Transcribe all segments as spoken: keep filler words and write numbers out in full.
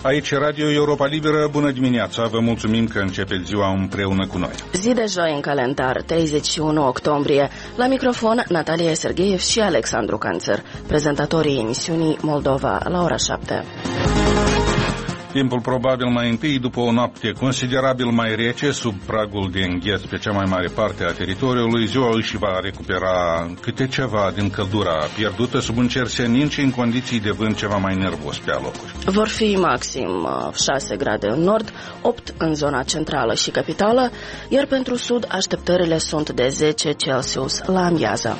Aici Radio Europa Liberă, bună dimineața, vă mulțumim că începeți ziua împreună cu noi. Zi de joi în calendar, treizeci și unu octombrie, la microfon Natalia Sergeev și Alexandru Canțăr, prezentatorii emisiunii Moldova la ora șapte. Timpul probabil mai întâi după o noapte considerabil mai rece, sub pragul de îngheț pe cea mai mare parte a teritoriului, ziua își va recupera câte ceva din căldura pierdută sub un cer senin și în condiții de vânt ceva mai nervos pe alocuri. Vor fi maxim șase grade în nord, opt în zona centrală și capitală, iar pentru sud așteptările sunt de zece Celsius la amiază.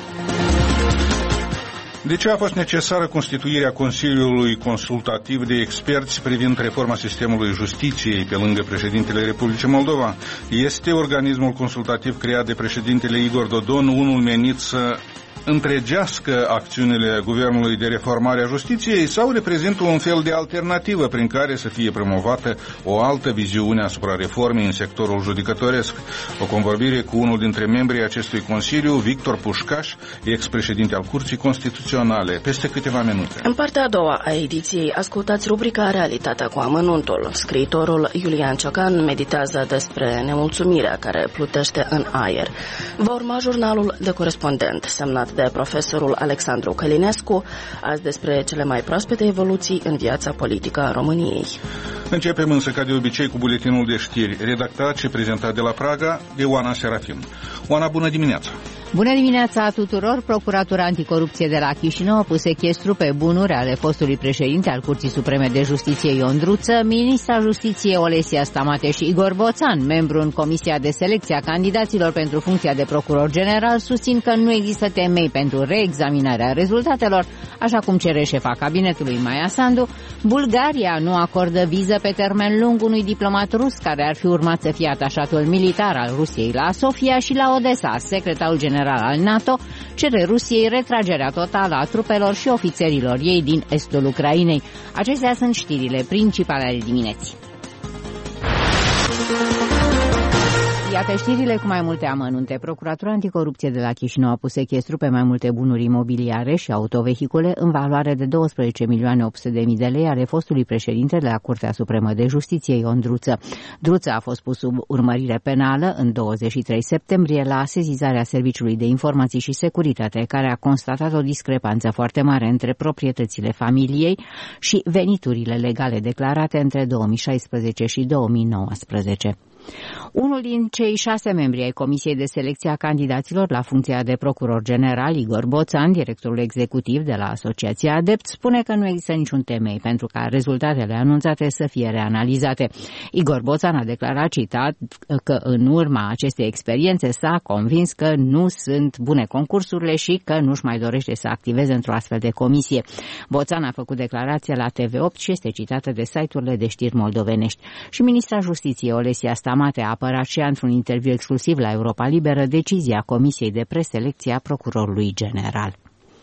De ce a fost necesară constituirea Consiliului Consultativ de Experți privind reforma sistemului justiției pe lângă președintele Republicii Moldova? Este organismul consultativ creat de președintele Igor Dodon unul menit să întregească acțiunile guvernului de reformare a justiției sau reprezintă un fel de alternativă prin care să fie promovată o altă viziune asupra reformei în sectorul judecătoresc? O convorbire cu unul dintre membrii acestui Consiliu, Victor Pușcaș, ex-președinte al Curții Constituționale, peste câteva minute. În partea a doua a ediției ascultați rubrica Realitatea cu amănuntul. Scriitorul Iulian Ciocan meditează despre nemulțumirea care plutește în aer. Va urma jurnalul de corespondent, semnat de profesorul Alexandru Călinescu, azi despre cele mai proaspete evoluții în viața politică a României. Începem însă ca de obicei cu buletinul de știri, redactat și prezentat de la Praga de Oana Serafin. Oana, bună dimineața! Bună dimineața tuturor! Procuratura Anticorupție de la Chișinău a pus sechestru pe bunuri ale fostului președinte al Curții Supreme de Justiție Ion Druță, ministra Justiției Olesia Stamate și Igor Boțan, membru în Comisia de Selecție a candidaților pentru funcția de procuror general, susțin că nu există temei pentru reexaminarea rezultatelor, așa cum cere șefa cabinetului Maia Sandu. Bulgaria nu acordă viză pe termen lung unui diplomat rus care ar fi urmat să fie atașatul militar al Rusiei la Sofia și la Odessa. Secretarul general al NATO cere Rusiei retragerea totală a trupelor și ofițerilor ei din estul Ucrainei. Acestea sunt știrile principale ale dimineții. Iată știrile cu mai multe amănunte. Procuratura Anticorupție de la Chișinău a pus sechestru pe mai multe bunuri imobiliare și autovehicule în valoare de doisprezece milioane opt sute de mii de lei ale fostului președinte de la Curtea Supremă de Justiție, Ion Druță. Druță a fost pus sub urmărire penală în douăzeci și trei septembrie la sesizarea Serviciului de Informații și Securitate, care a constatat o discrepanță foarte mare între proprietățile familiei și veniturile legale declarate între două mii șaisprezece și două mii nouăsprezece. Unul din cei șase membri ai Comisiei de Selecție a candidaților la funcția de procuror general, Igor Boțan, directorul executiv de la Asociația Adept, spune că nu există niciun temei pentru ca rezultatele anunțate să fie reanalizate. Igor Boțan a declarat, citat, că în urma acestei experiențe s-a convins că nu sunt bune concursurile și că nu-și mai dorește să activeze într-o astfel de comisie. Boțan a făcut declarația la T V opt și este citată de site-urile de știri moldovenești. Și ministra Justiției Olesia Stamate a apărat și într-un interviu exclusiv la Europa Liberă decizia Comisiei de Preselecție a Procurorului General.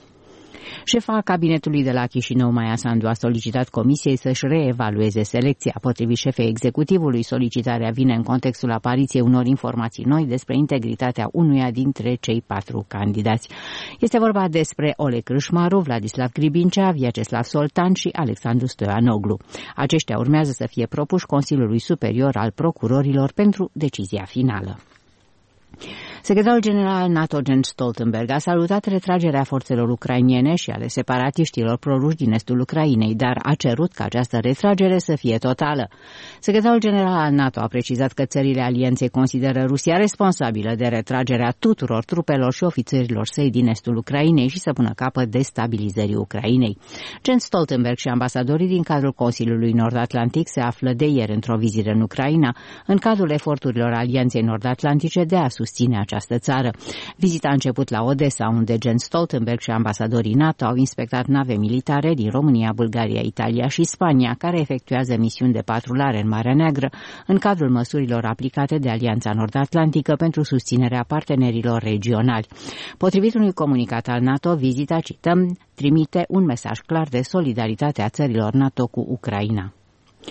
Șefa cabinetului de la Chișinău, Maia Sandu, a solicitat comisiei să-și reevalueze selecția. Potrivit șefei executivului, solicitarea vine în contextul apariției unor informații noi despre integritatea unuia dintre cei patru candidați. Este vorba despre Oleg Crâșmaru, Vladislav Gribincea, Vyacheslav Soltan și Alexandru Stoianoglu. Aceștia urmează să fie propuși Consiliului Superior al Procurorilor pentru decizia finală. Secretarul general al NATO, Jens Stoltenberg, a salutat retragerea forțelor ucrainene și ale separatiștilor proruși din estul Ucrainei, dar a cerut ca această retragere să fie totală. Secretarul general al NATO a precizat că țările alianței consideră Rusia responsabilă de retragerea tuturor trupelor și ofițerilor săi din estul Ucrainei și să pună capăt destabilizării Ucrainei. Jens Stoltenberg și ambasadorii din cadrul Consiliului Nord-Atlantic se află de ieri într-o vizită în Ucraina, în cadrul eforturilor Alianței Nord-Atlantice de a susține această țară. Vizita a început la Odessa, unde Jens Stoltenberg și ambasadorii NATO au inspectat nave militare din România, Bulgaria, Italia și Spania, care efectuează misiuni de patrulare în Marea Neagră, în cadrul măsurilor aplicate de Alianța Nord-Atlantică pentru susținerea partenerilor regionali. Potrivit unui comunicat al NATO, vizita, cităm, trimite un mesaj clar de solidaritate a țărilor NATO cu Ucraina.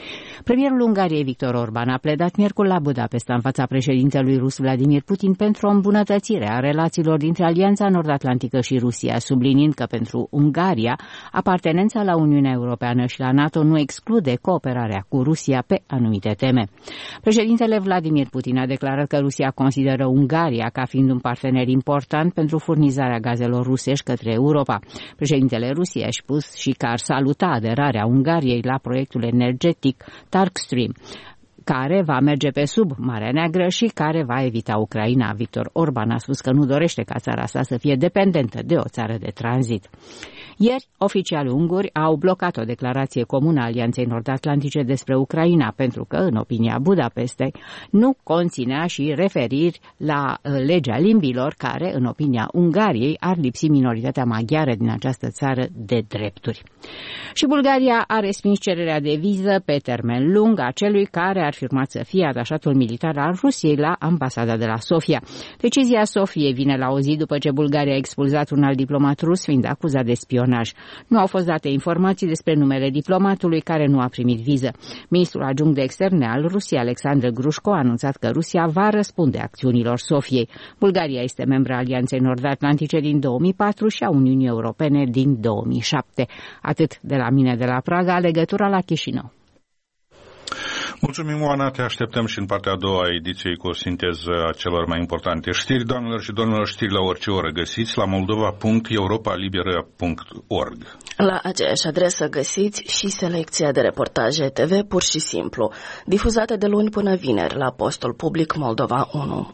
Premierul Ungariei Viktor Orban a pledat miercuri la Budapesta în fața președintelui rus Vladimir Putin pentru o îmbunătățire a relațiilor dintre Alianța Nord-Atlantică și Rusia, subliniind că pentru Ungaria apartenența la Uniunea Europeană și la NATO nu exclude cooperarea cu Rusia pe anumite teme. Președintele Vladimir Putin a declarat că Rusia consideră Ungaria ca fiind un partener important pentru furnizarea gazelor rusești către Europa. Președintele Rusiei a spus și că ar saluta aderarea Ungariei la proiectul energetic Turk Stream, care va merge pe sub Marea Neagră și care va evita Ucraina. Viktor Orban a spus că nu dorește ca țara sa să fie dependentă de o țară de tranzit. Ieri, oficialii unguri au blocat o declarație comună a Alianței Nord-Atlantice despre Ucraina, pentru că, în opinia Budapestei, nu conținea și referiri la legea limbilor, care, în opinia Ungariei, ar lipsi minoritatea maghiară din această țară de drepturi. Și Bulgaria a respins cererea de viză pe termen lung a celui care ar fi urmat să fie atașatul militar al Rusiei la ambasada de la Sofia. Decizia Sofiei vine la o zi după ce Bulgaria a expulzat un alt diplomat rus, fiind acuzat de spionaj. Nu au fost date informații despre numele diplomatului care nu a primit viză. Ministrul adjunct de externe al Rusiei, Alexandru Grușko, a anunțat că Rusia va răspunde acțiunilor Sofiei. Bulgaria este membră a Alianței Nord-Atlantice din două mii patru și a Uniunii Europene din două mii șapte. Atât de la mine de la Praga, legătura la Chișinău. Mulțumim, Oana, te așteptăm și în partea a doua a ediției cu o sinteză a celor mai importante știri. Doamnelor și domnilor, știri la orice oră găsiți la moldova punct europa liberă punct org. La aceeași adresă găsiți și selecția de reportaje T V pur și simplu, difuzate de luni până vineri la postul public Moldova unu.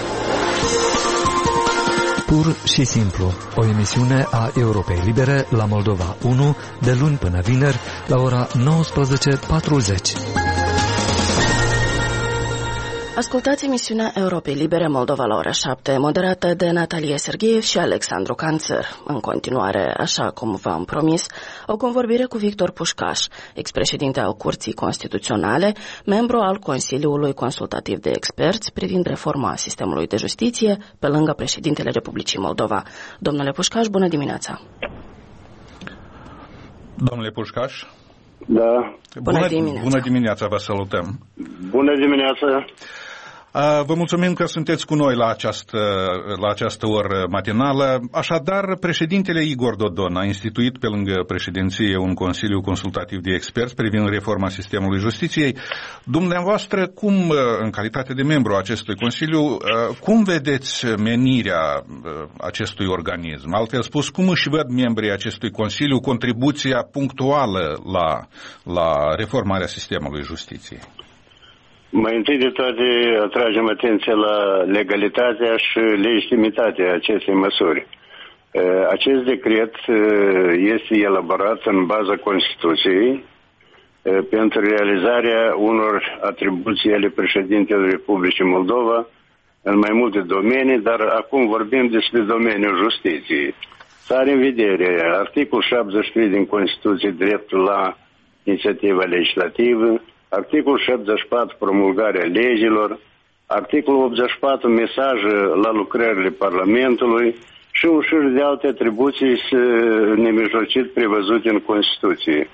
Pur și simplu, o emisiune a Europei Libere la Moldova unu de luni până vineri la ora nouăsprezece patruzeci. Ascultați emisiunea Europei Libere Moldova la ora șapte, moderată de Natalia Sergeev și Alexandru Canțăr. În continuare, așa cum v-am promis, o convorbire cu Victor Pușcaș, ex-președinte al Curții Constituționale, membru al Consiliului Consultativ de Experți privind reforma sistemului de justiție, pe lângă președintele Republicii Moldova. Domnule Pușcaș, bună dimineața! Domnule Pușcaș? Da. Bună, bună dimineața! Bună dimineața, vă salutăm! Bună dimineața! Vă mulțumim că sunteți cu noi la această, la această oră matinală. Așadar, președintele Igor Dodon a instituit pe lângă președinție un Consiliu Consultativ de Experți privind reforma sistemului justiției. Dumneavoastră, cum, în calitate de membru a acestui Consiliu, cum vedeți menirea acestui organism? Altfel spus, cum își văd membrii acestui Consiliu contribuția punctuală la, la reformarea sistemului justiției? Mai întâi de toate atragem atenția la legalitatea și legitimitatea acestei măsuri. Acest decret este elaborat în baza Constituției pentru realizarea unor atribuții ale președintelui Republicii Moldova în mai multe domenii, dar acum vorbim despre domeniul justiției. Are în vedere articolul șaptezeci și trei din Constituție dreptul la inițiativă legislativă, articolul șaptezeci și patru promulgarea legilor, articolul optzeci și patru mesaje la lucrările Parlamentului și un șir de alte atribuții nemijlocit prevăzute în Constituție.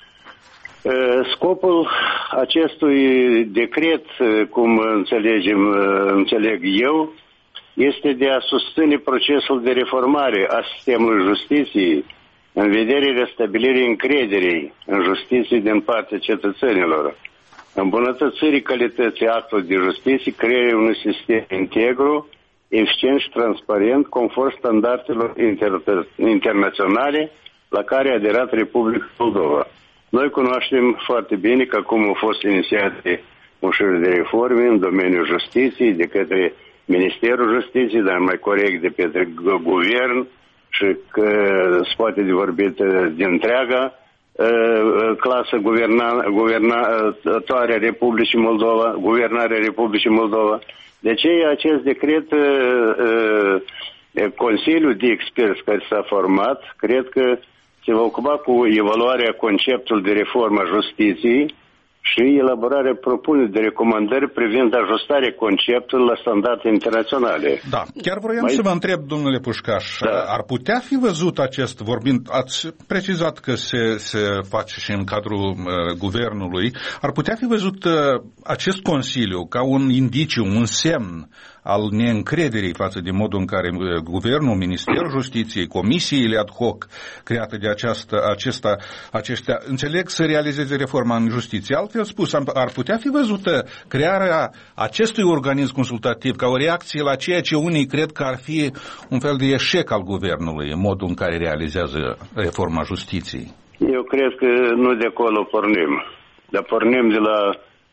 Scopul acestui decret, cum înțelegem, înțeleg eu, este de a susține procesul de reformare a sistemului justiției în vederea restabilirii încrederii în justiție din partea cetățenilor, îmbunătățirii calității actului de justiție, crearea unui sistem integru, eficient și transparent, conform standardelor inter- internaționale la care a aderat Republica Moldova. Noi cunoaștem foarte bine că acum au fost inițiate un șir de reforme în domeniul justiției de către Ministerul Justiției, dar mai corect de către guvern, și că se poate de vorbit din întreaga uh, clasă guverna, guvernatoare Republicii Moldova, guvernarea Republicii Moldova. De aceea acest decret, uh, uh, Consiliul de Experți care s-a format, cred că se va ocupa cu evaluarea conceptului de reformă a justiției și elaborarea propuneri de recomandări privind ajustarea conceptului la standarde internaționale. Da, chiar vroiam Mai... să vă întreb, domnule Pușcaș, da. Ar putea fi văzut acest, vorbind, ați precizat că se, se face și în cadrul uh, guvernului, ar putea fi văzut uh, acest Consiliu ca un indiciu, un semn al neîncrederii față de modul în care uh, Guvernul, Ministerul Justiției, comisiile ad hoc create de această, acesta, aceștia, înțeleg să realizeze reforma în justiție. Altfel spus, ar putea fi văzută crearea acestui organism consultativ ca o reacție la ceea ce unii cred că ar fi un fel de eșec al Guvernului în modul în care realizează reforma justiției. Eu cred că nu de acolo pornim, dar pornim de la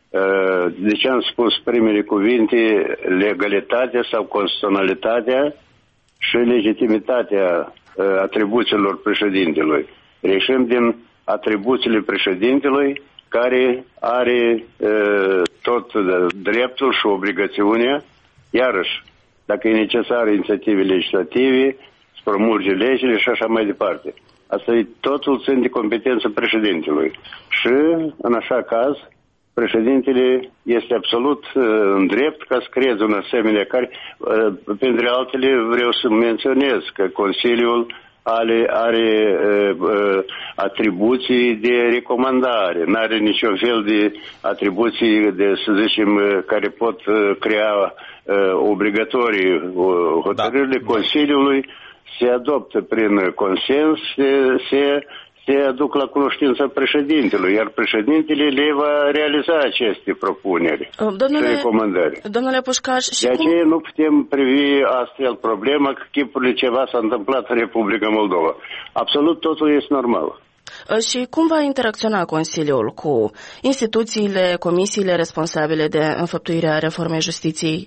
de ce am spus primele cuvinte, legalitatea sau constituționalitatea și legitimitatea atribuțiilor președintelui. Reșim din atribuțiile președintelui, care are tot dreptul și obligațiunea, iarăși, dacă e necesar inițiative legislative, să promulge legile și așa mai departe. Asta e totul țin de competență președintelui. Și, în așa caz, președintele este absolut uh, în drept ca să creeze un asemenea care, uh, printre altele, vreau să menționez că Consiliul are, are uh, uh, atribuții de recomandare, nu are niciun fel de atribuții de, să zicem, uh, care pot uh, crea uh, obligatorii uh, hotărârile da. Consiliului se adoptă prin consens, se, se se aduc la cunoștința președintelui, iar președintele le va realiza aceste propuneri domnule, și recomandări. Domnule Pușcaș, și de aceea cum... nu putem privi astfel problema că chipurile ceva s-a întâmplat în Republica Moldova. Absolut totul este normal. Și cum va interacționa Consiliul cu instituțiile, comisiile responsabile de înfăptuirea reformei justiției?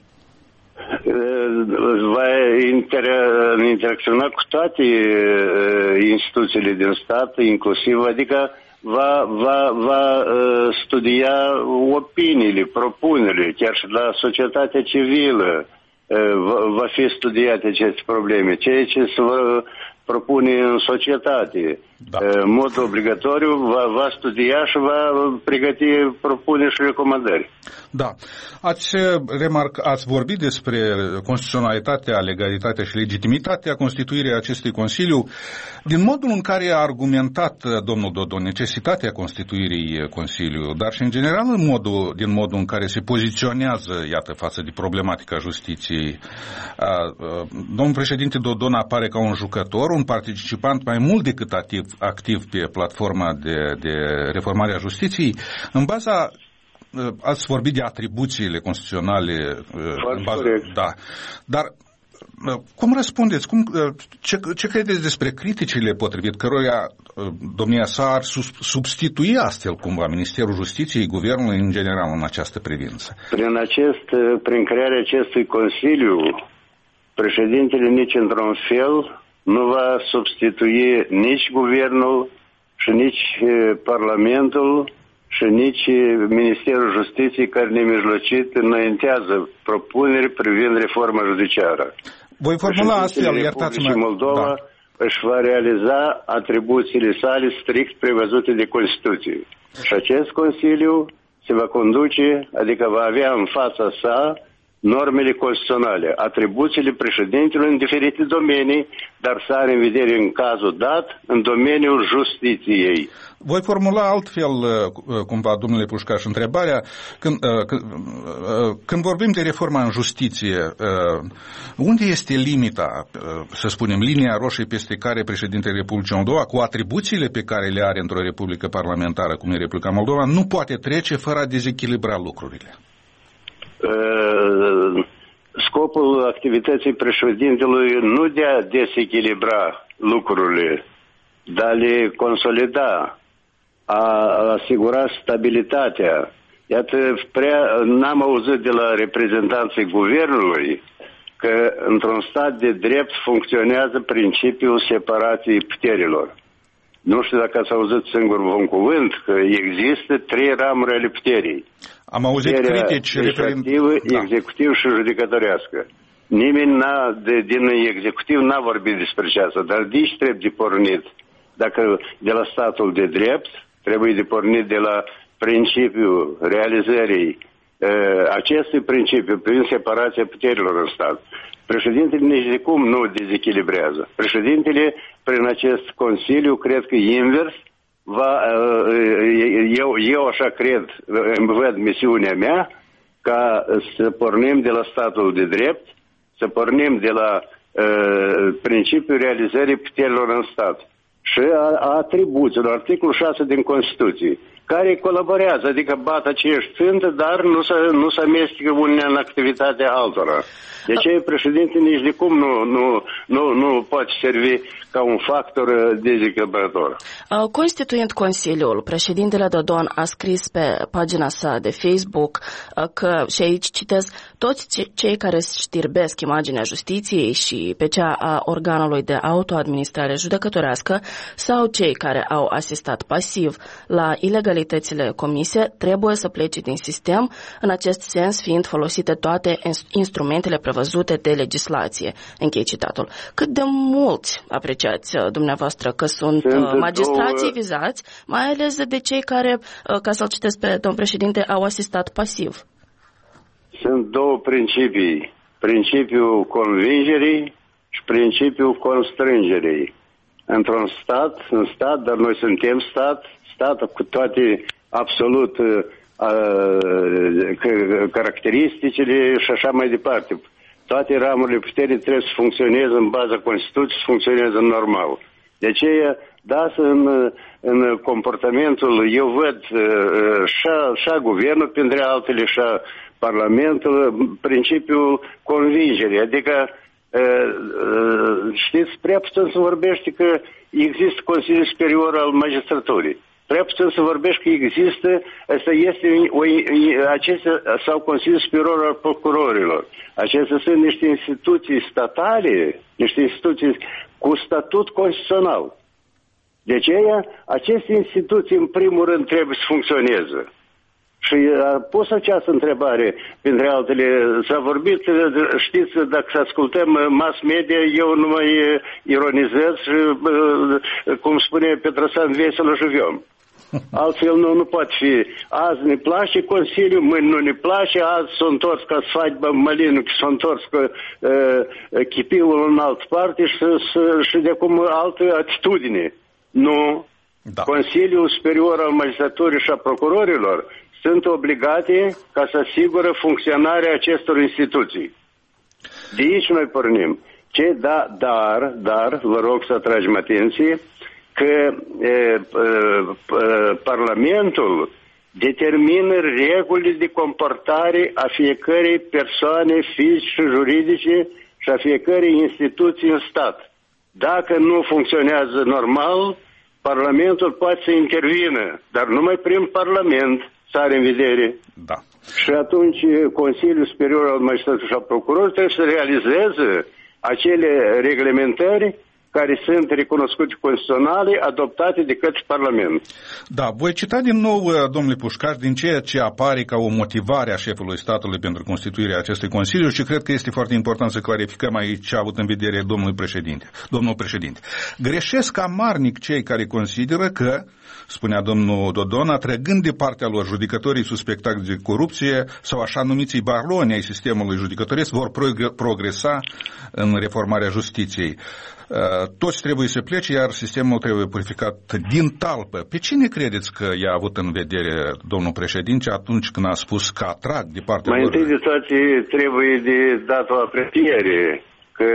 Va inter- interacționa cu toate instituțiile din stat, inclusiv, adică va, va, va studia opiniile, propunerile, chiar și la societatea civilă va, va fi studiate aceste probleme, ceea ce se va propune în societate. Da. În mod obligatoriu va, va studia și va pregăti propuneri și recomandări. Da. Ați remarc, ați vorbit despre constituționalitatea, legalitatea și legitimitatea constituirii acestui Consiliu. Din modul în care a argumentat domnul Dodon necesitatea constituirii Consiliului, dar și în general în modul, din modul în care se poziționează, iată, față de problematica justiției, domnul președinte Dodon apare ca un jucător, un participant mai mult decât activ, activ pe platforma de, de reformare a justiției. În baza, ați vorbit de atribuțiile constituționale, în baza, da, dar cum răspundeți? Cum, ce, ce credeți despre criticile potrivit căruia domnia sa ar substitui astfel cumva Ministerul Justiției, Guvernului în general în această privință? Prin, acest, prin crearea acestui Consiliu, președintele nici într-un fel nu va substitui nici Guvernul și nici Parlamentul și nici Ministerul Justiției, care nemijlocit înaintează propuneri privind reforma judiciară. Voi formula astfel, iertați-mă. Moldova da. își va realiza atribuțiile sale strict prevăzute de Constituție. Și acest Consiliu se va conduce, adică va avea în fața sa normele constituționale, atribuțiile președintelui în diferite domenii, dar să are în vedere în cazul dat în domeniul justiției. Voi formula altfel, cumva, domnule Pușcaș, întrebarea. Când, când vorbim de reforma în justiție, unde este limita, să spunem, linia roșie peste care președintele Republicii Moldova, cu atribuțiile pe care le are într-o republică parlamentară, cum e Republica Moldova, nu poate trece fără a dezechilibra lucrurile? Scopul activității președintelui nu de a desechilibra lucrurile, dar le consolida, a asigura stabilitatea. Iată, prea n-am auzit de la reprezentanții guvernului că într-un stat de drept funcționează principiul separației puterilor. Nu știu dacă ați auzit singur un cuvânt, că există trei ramuri ale puterii. Am auzit puterea critici legislativă, da. executiv și judecătorească. Nimeni n-a, de, din executiv n-a vorbit despre aceasta, dar de aici trebuie de pornit. Dacă de la statul de drept, trebuie de pornit de la principiul realizării acestui principiu prin separația puterilor în stat, președintele nici de cum nu dezechilibrează. Președintele, prin acest Consiliu, cred că invers, va, eu, eu așa cred, îmi văd misiunea mea, ca să pornim de la statul de drept, să pornim de la uh, principiul realizării puterilor în stat și a, a atribuțiilor, articolul șase din Constituție, care colaborează, adică bat aceeași țintă, dar nu se, nu se amestecă unea în activitatea altora. De ce președinte nici de cum nu, nu, nu, nu poate servi ca un factor dezechilibrator. Constituind Consiliul, președintele Dodon a scris pe pagina sa de Facebook că, și aici citez, toți cei care știrbesc imaginea justiției și pe cea a organului de autoadministrare judecătorească sau cei care au asistat pasiv la ilegalitățile comise trebuie să plece din sistem, în acest sens fiind folosite toate instrumentele prevăzute de legislație. Închei citatul. Cât de mulți apreciați dumneavoastră că sunt, sunt magistrații două... vizați, mai ales de cei care, ca să-l citesc pe domn președinte, au asistat pasiv? Sunt două principii. Principiul convingerii și principiul constrângerii. Într-un stat, în stat, dar noi suntem stat, stat cu toate absolut uh, caracteristicile și așa mai departe. Toate ramurile puterii trebuie să funcționeze în baza Constituției, să funcționeze normal. De aceea, da, în, în comportamentul, eu văd și a guvernul, printre altele, și a Parlamentul, principiul convingerii. Adică, știți, prea puțin să vorbește că există Consiliul Superior al Magistraturii. Prea puțin să vorbești că există, asta este o, acestea, sau Consiliul Superior al Procurorilor. Acestea sunt niște instituții statale, niște instituții cu statut constituțional. De aceea, aceste instituții, în primul rând, trebuie să funcționeze. Și a pus această întrebare, printre altele, s-a vorbit, știți, dacă să ascultăm mass media, eu nu mai ironizez și, cum spune Petrăsan, vesel живем. Altfel nu, nu poate fi. Azi ne place Consiliul, mâine nu ne place, azi s-a întors ca svadba Mălinu, s-a întors ca uh, chipiul în altă parte și, și de acum altă atitudine. Nu. Da. Consiliul Superior al Magistraturii și a Procurorilor sunt obligate ca să asigură funcționarea acestor instituții. De aici noi pornim. Ce? Da, dar, dar, vă rog să atragem atenție, că e, e, Parlamentul determină regulile de comportare a fiecărei persoane fizice și juridice și a fiecărei instituții în stat. Dacă nu funcționează normal, Parlamentul poate să intervină, dar numai prin Parlament să are în vedere. Da. Și atunci Consiliul Superior al Magistraturii și al Procurorilor trebuie să realizeze acele reglementări care sunt recunoscute constituționale, adoptate de către Parlament. Da, voi cita din nou, domnule Pușcaș, din ceea ce apare ca o motivare a șefului statului pentru constituirea acestui Consiliu și cred că este foarte important să clarificăm aici ce a avut în vedere domnul președinte. Domnul președinte, greșesc amarnic cei care consideră că, spunea domnul Dodon, atrăgând de partea lor judecătorii suspectați de corupție sau așa numiții baroni ai sistemului judecătoresc vor progresa în reformarea justiției. Toți trebuie să plece, iar sistemul trebuie purificat din talpă. Pe cine credeți că i-a avut în vedere domnul președinte atunci când a spus că atrag de partea Mai lor? Mai întâi de toate trebuie de dat o apreciere că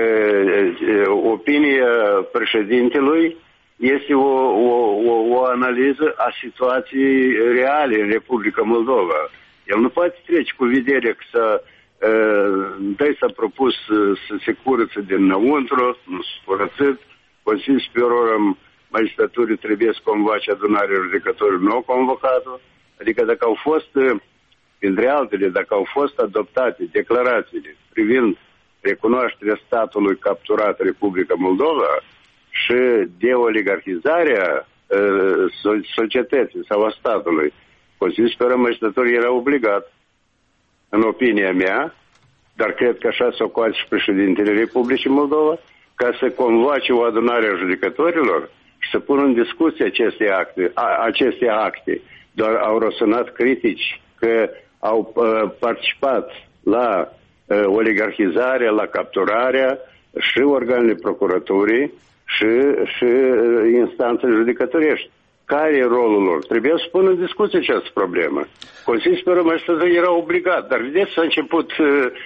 opinia președintelui este o, o, o, o analiză a situației reale în Republica Moldova. El nu poate trece cu vedere că să întâi s-a propus să se curăță dinăuntru, nu s-a curățit. Consiliul Superior al Magistraturii trebuie să convoace adunarea judecătorilor, nu au convocat-o. Adică dacă au fost, printre altele, dacă au fost adoptate declarațiile privind recunoașterea statului capturat Republica Moldova și de oligarhizarea uh, societății sau a statului, Consiliul Superior al Magistraturii era obligat, în opinia mea, dar cred că așa s-o coace și președintele Republicii Moldova, ca să convoace o adunare a judecătorilor și să pună în discuție aceste acte, a, aceste acte doar au răsunat critici că au uh, participat la uh, oligarhizarea, la capturarea și organele procuraturii și, și uh, instanțele judecătorești. Care e rolul lor? Trebuie să pun în discuție această problemă. Consiliul Superior al Magistraturii era obligat, dar vedeți, s-a început uh,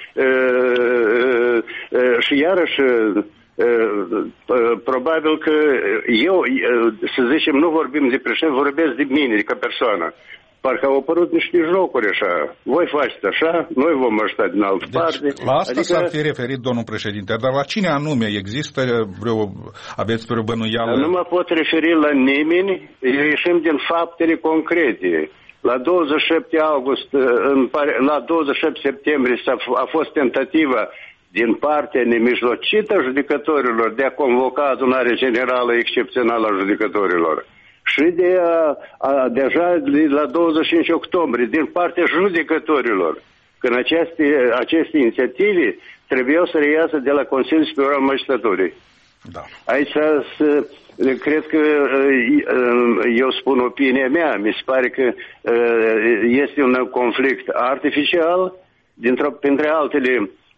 uh, uh, și iarăși uh, uh, probabil că eu, uh, să zicem, nu vorbim de președinte, vorbesc de mine, ca persoană. Parcă au apărut niște jocuri așa. Voi faceți așa, noi vom ajuta din altă deci, parte. La asta adică... s-ar fi referit domnul președinte, dar la cine anume există vreo, aveți vreo bănuială? Nu mă pot referi la nimeni, ieșim din faptele concrete. La douăzeci și șapte august, la douăzeci și șapte septembrie a fost tentativa din partea nemijlocită a judecătorilor de a convoca adunare generală excepțională a judecătorilor. Și de a, a, deja de la douăzeci și cinci octombrie, din partea judecătorilor, când aceste, aceste inițiative trebuiau să reiasă de la Consiliul Superior al Magistraturii. Da. Aici să, cred că eu spun opinia mea, mi se pare că este un conflict artificial, dintr-o, printre altele,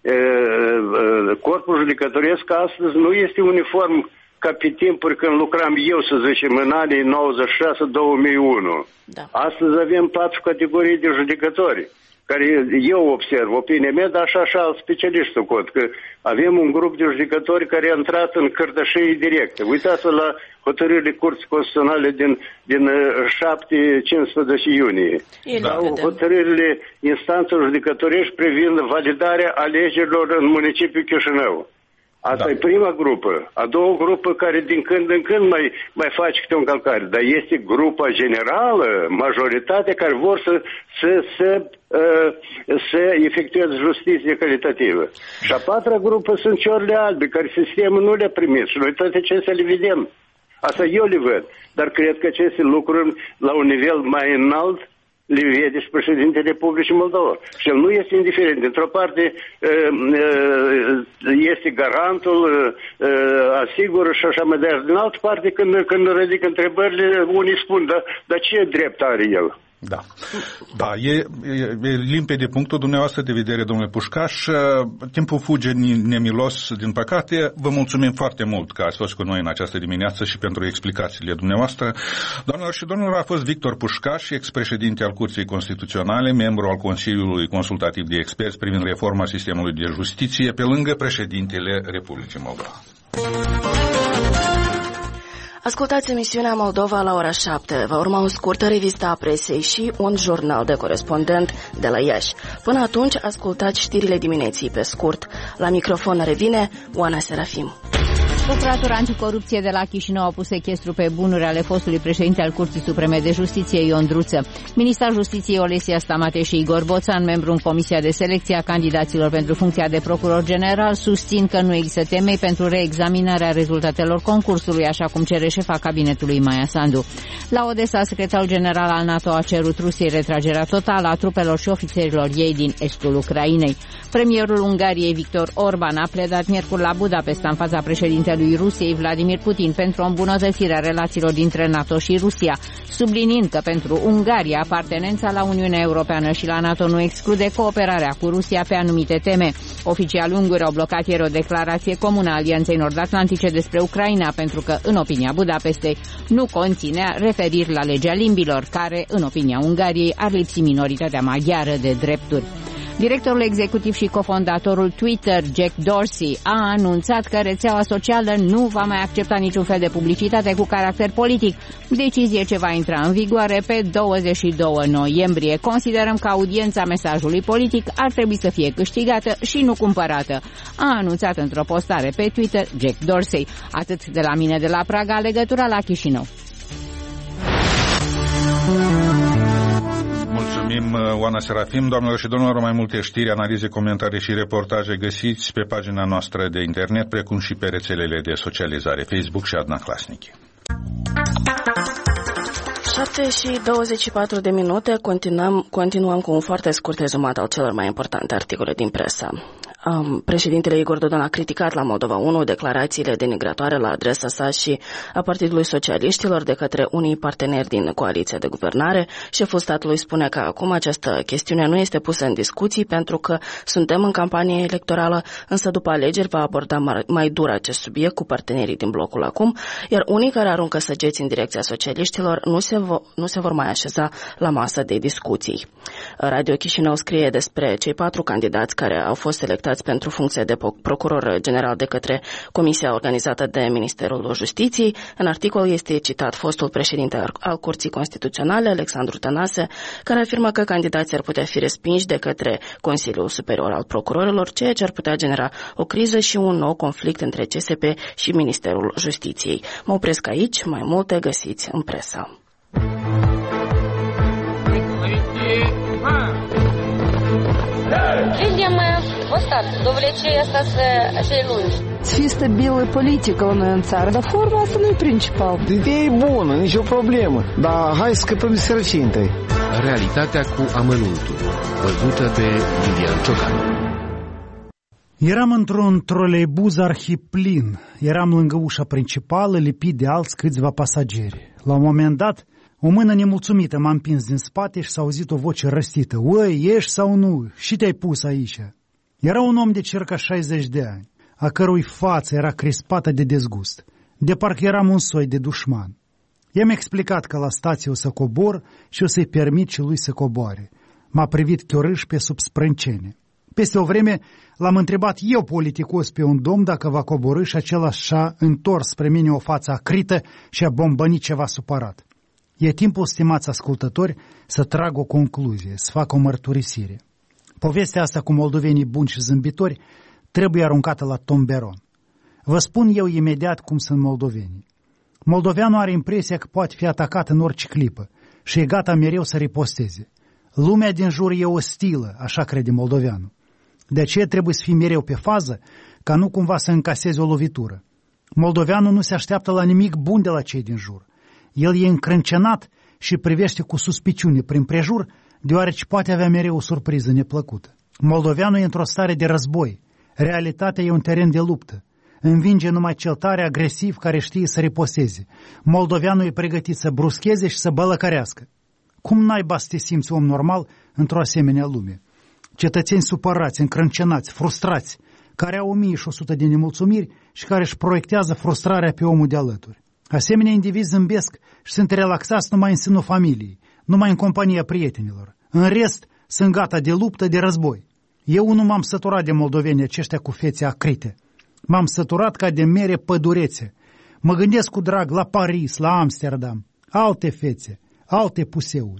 corpul judecătoresc astăzi nu este uniform ca pe timpuri când lucram eu, să zicem, în anii nouăzeci și șase două mii unu. Da. Astăzi avem patru categorii de judecători, care eu observ, opinia mea, dar așa și alt specialist cod, că avem un grup de judecători care a intrat în cărtășie directe. Uitați-vă la hotărârile Curții Constituționale din, din șapte cincisprezece iunie. Sau hotărârile instanțelor judecătorești privind validarea alegerilor în municipiul Chișinău. Asta da. E prima grupă. A doua grupă care din când în când mai, mai face câte o încălcare. Dar este grupa generală, majoritatea care vor să, să, să, uh, să efectueze justiție calitativă. Și a patra grupă sunt ciorile albe, care sistemul nu le-a primit. Și noi toate acestea le vedem. Asta eu le văd. Dar cred că aceste lucruri la un nivel mai înalt le vede și președintele Republicii Moldova. Și el nu este indiferent. Dintr-o parte este garantul, asigură și așa mai departe. Din altă parte, când, când ridică întrebările, unii spun, dar, dar ce drept are el? Da, da e, e, e limpede punctul dumneavoastră de vedere, domnule Pușcaș. Timpul fuge nemilos, din păcate. Vă mulțumim foarte mult că ați fost cu noi în această dimineață și pentru explicațiile dumneavoastră. Doamnelor și domnilor, a fost Victor Pușcaș, ex-președinte al Curții Constituționale, membru al Consiliului Consultativ de Experți privind reforma sistemului de justiție, pe lângă președintele Republicii Moldova. Ascultați emisiunea Moldova la ora șapte. Va urma o scurtă revistă a presei și un jurnal de corespondent de la Iași. Până atunci, ascultați știrile dimineții pe scurt. La microfon revine Oana Serafim. Procuratura Anticorupție de la Chișinău a pus sechestru pe bunuri ale fostului președinte al Curții Supreme de Justiție, Ion Druță. Ministra Justiției Olesia Stamate și Igor Boțan, membru în Comisia de Selecție a candidaților pentru funcția de procuror general, susțin că nu există temei pentru reexaminarea rezultatelor concursului, așa cum cere șefa cabinetului Maia Sandu. La Odessa, secretarul general al NATO a cerut Rusiei retragerea totală a trupelor și ofițerilor ei din estul Ucrainei. Premierul Ungariei, Viktor Orban, a pledat miercuri la Budapesta în fața președintelui lui Rusiei, Vladimir Putin, pentru o îmbunătățire a relațiilor dintre NATO și Rusia, subliniind că pentru Ungaria apartenența la Uniunea Europeană și la NATO nu exclude cooperarea cu Rusia pe anumite teme. Oficiali unguri au blocat ieri o declarație comună a Alianței Nord-Atlantice despre Ucraina, pentru că, în opinia Budapestei, nu conținea referiri la legea limbilor, care, în opinia Ungariei, ar lipsi minoritatea maghiară de drepturi. Directorul executiv și cofondatorul Twitter, Jack Dorsey, a anunțat că rețeaua socială nu va mai accepta niciun fel de publicitate cu caracter politic, decizie ce va intra în vigoare pe douăzeci și doi noiembrie. Considerăm că audiența mesajului politic ar trebui să fie câștigată și nu cumpărată, a anunțat într-o postare pe Twitter Jack Dorsey. Atât de la mine de la Praga, legătura la Chișinău. Mulțumim, Oana Serafim. Doamnelor și domnilor, mai multe știri, analize, comentarii și reportaje găsiți pe pagina noastră de internet, precum și pe rețelele de socializare Facebook și Adna Clasnichi. șapte și douăzeci și patru de minute, continuăm, continuăm cu un foarte scurt rezumat al celor mai importante articole din presă. Um, președintele Igor Dodon a criticat la Moldova unu declarațiile denigratoare la adresa sa și a Partidului Socialiștilor de către unii parteneri din coaliția de guvernare. Șeful statului spune că acum această chestiune nu este pusă în discuții pentru că suntem în campanie electorală, însă după alegeri va aborda mai dur acest subiect cu partenerii din blocul acum, iar unii care aruncă săgeți în direcția socialiștilor nu se, vo- nu se vor mai așeza la masă de discuții. Radio Chișinău scrie despre cei patru candidați care au fost selectați pentru funcție de procuror general de către comisia organizată de Ministerul Justiției. În articol este citat fostul președinte al Curții Constituționale, Alexandru Tănase, care afirmă că candidații ar putea fi respinși de către Consiliul Superior al Procurorilor, ceea ce ar putea genera o criză și un nou conflict între C S P și Ministerul Justiției. Mă opresc aici, mai multe găsiți în presă. Видим вот так, до влечения сей lungi. Fi stabilă politică la noi în țară, dar forma asta nu e principal. Ideea e bună, nicio problemă, dar hai să scăpăm de sărăcie întâi. Realitatea cu amănuntul, văzută de Iulian Ciocan. Eram într-un troleibuz arhiplin. Eram lângă ușa principală, lipit de alți câțiva pasageri. La un moment dat, o mână nemulțumită m-a împins din spate și s-a auzit o voce răstită. Uai, ești sau nu? Și te-ai pus aici? Era un om de circa șaizeci de ani, a cărui față era crispată de dezgust, de parcă eram un soi de dușman. I-am explicat că la stație o să cobor și o să-i permit și lui să coboare. M-a privit chiorâș pe sub sprâncene. Peste o vreme l-am întrebat eu politicos pe un domn dacă va coborî și acela și-a întors spre mine o față acrită și a bombănit ceva supărat. E timpul, stimați ascultători, să trag o concluzie, să fac o mărturisire. Povestea asta cu moldovenii buni și zâmbitori trebuie aruncată la tomberon. Vă spun eu imediat cum sunt moldovenii. Moldoveanul are impresia că poate fi atacat în orice clipă și e gata mereu să riposteze. Lumea din jur e ostilă, așa crede moldoveanul. De aceea trebuie să fii mereu pe fază, ca nu cumva să încasezi o lovitură. Moldoveanul nu se așteaptă la nimic bun de la cei din jur. El e încrâncenat și privește cu suspiciune prin prejur, deoarece poate avea mereu o surpriză neplăcută. Moldoveanul e într-o stare de război. Realitatea e un teren de luptă. Învinge numai cel tare agresiv care știe să riposeze. Moldoveanul e pregătit să bruscheze și să bălăcărească. Cum naiba să te simți om normal într-o asemenea lume? Cetățeni supărați, încrâncenați, frustrați, care au o mie și o sută de nemulțumiri și care își proiectează frustrarea pe omul de alături. Asemenea indivizi zâmbesc și sunt relaxați numai în sânul familiei, numai în compania prietenilor. În rest, sunt gata de luptă, de război. Eu nu m-am săturat de moldoveni aceștia cu fețe acrite. M-am săturat ca de mere pădurețe. Mă gândesc cu drag la Paris, la Amsterdam, alte fețe, alte puseuri.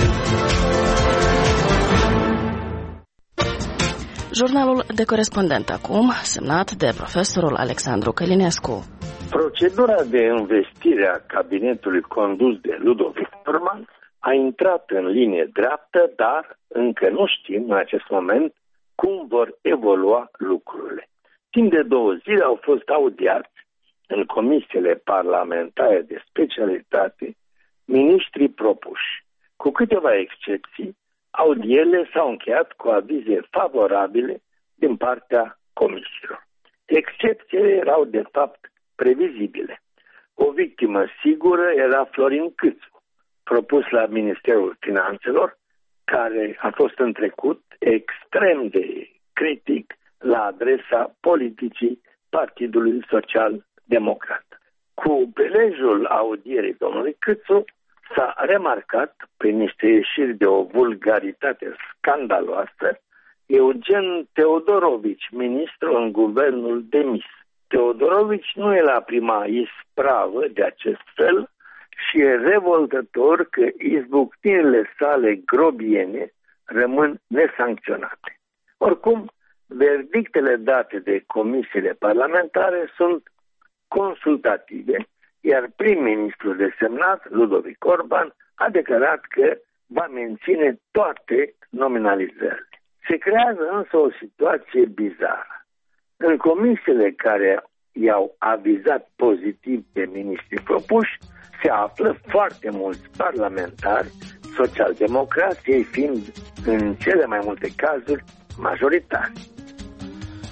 Jurnalul de corespondent acum, semnat de profesorul Alexandru Călinescu. Procedura de investire a cabinetului condus de Ludovic Orban a intrat în linie dreaptă, dar încă nu știm în acest moment cum vor evolua lucrurile. Timp de două zile au fost audiați în comisiile parlamentare de specialitate miniștrii propuși. Cu câteva excepții, audierile s-au încheiat cu avize favorabile din partea comisiilor. Excepțiile erau de fapt previzibile. O victimă sigură era Florin Câțu, propus la Ministerul Finanțelor, care a fost în trecut extrem de critic la adresa politicii Partidului Social Democrat. Cu prilejul audierii domnului Câțu s-a remarcat prin niște ieșiri de o vulgaritate scandaloasă Eugen Teodorovici, ministru în guvernul demis. Teodorovici nu e la prima ispravă de acest fel și e revoltător că izbucnirile sale grobiene rămân nesancționate. Oricum, verdictele date de comisiile parlamentare sunt consultative, iar prim-ministrul desemnat, Ludovic Orban, a declarat că va menține toate nominalizările. Se creează însă o situație bizară. În comisiile care i-au avizat pozitiv pe miniștrii propuși, se află foarte mulți parlamentari socialdemocrați, ei fiind în cele mai multe cazuri majoritari.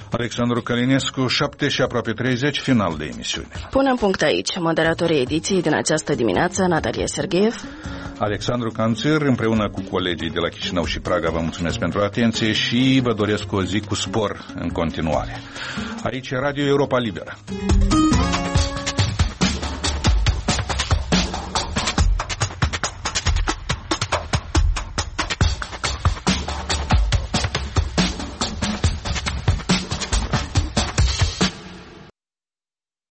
Alexandru Călinescu, șapte și aproape treizeci, final de emisiune. Punem punct aici. Moderatorii ediției din această dimineață, Natalia Sergeev, Alexandru Canțir, împreună cu colegii de la Chișinău și Praga, vă mulțumesc pentru atenție și vă doresc o zi cu spor în continuare. Aici e Radio Europa Liberă.